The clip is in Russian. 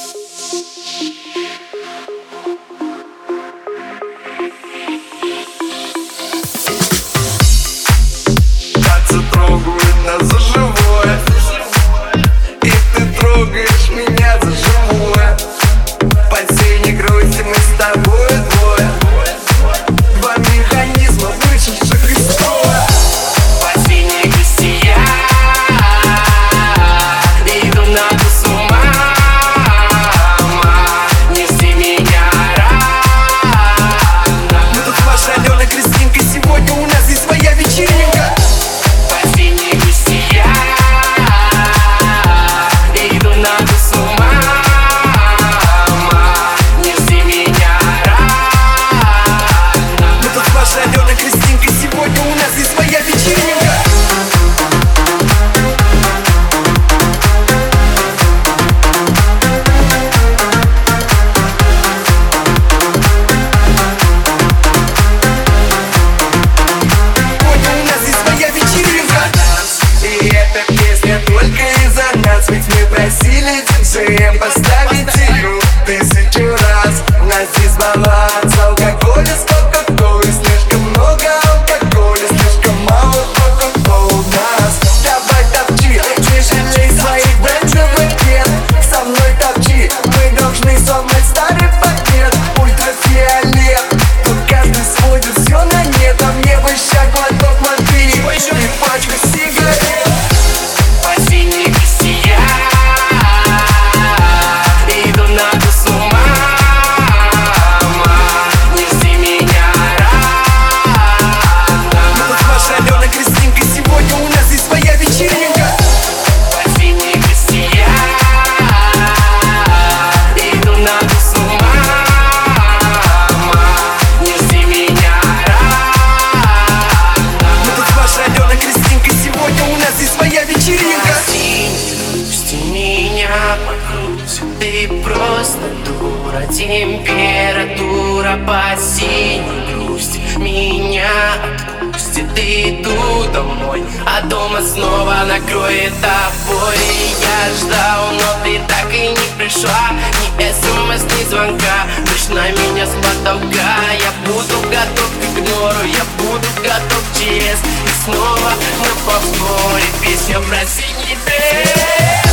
Танцы трогают нас за живое, и ты трогаешь меня за живое. Под синей грусти мы с тобой двое, два механизма вышедших из строя. Под синей грусти я иду на с ума. Не жди меня рано. Мы тут с вашей Аленой Кристинкой, сегодня у нас здесь своя вечеринка. Под синей грусти я иду на с ума. Не жди меня рано. Мы тут с вашей Аленой Кристинкой, сегодня у нас здесь своя вечеринка. Сегодня у нас здесь своя вечеринка. И эта песня только из-за нас, ведь мы просили диджея поставить игру 1000 раз. У нас здесь баланс алкоголя с кока-колой. Слишком много алкоголя, слишком мало кока-колы у нас. Давай топчи, не жалей своих бренджевых пен. Со мной топчи, мы должны сломать старый пакет. Ультрафиолет, тут каждый сводит все на нет. А мне бы ща глоток воды и пачку сигарет. Под синей грусти я иду на с ума. Не жди меня рано. Мы тут с вашей Аленой Кристинкой, сегодня у нас здесь своя вечеринка. Под синей грусти я иду на с ума. Не жди меня рано. Мы тут с вашей Аленой Кристинкой, сегодня у нас здесь своя вечеринка. Пусти меня по грудь, ты просто дура. Температура под синей грусть меня отпустит. Иду домой, а дома снова накроет тобой. Я ждал, но ты так и не пришла. Ни смс, ни звонка, лишь на меня с потолка. Я буду готов к игнору, я буду готов к ЧС. И снова на повторе песня про синий день.